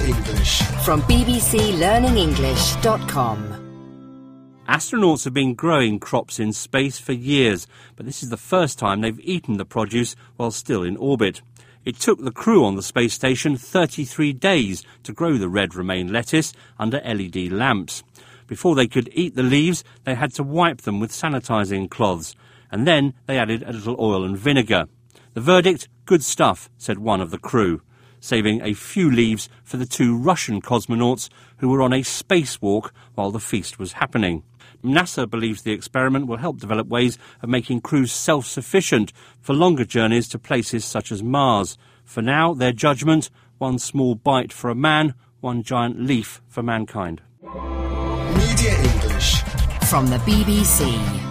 English from bbclearningenglish.com. Astronauts have been growing crops in space for years, but this is the first time they've eaten the produce while still in orbit. It took the crew on the space station 33 days to grow the red romaine lettuce under LED lamps. Before they could eat the leaves, they had to wipe them with sanitising cloths, and then they added a little oil and vinegar. The verdict? Good stuff, said one of the crew, saving a few leaves for the 2 Russian cosmonauts who were on a spacewalk while the feast was happening. NASA believes the experiment will help develop ways of making crews self-sufficient for longer journeys to places such as Mars. For now, their judgment, 1 small bite for a man, 1 giant leaf for mankind. Media English From the BBC.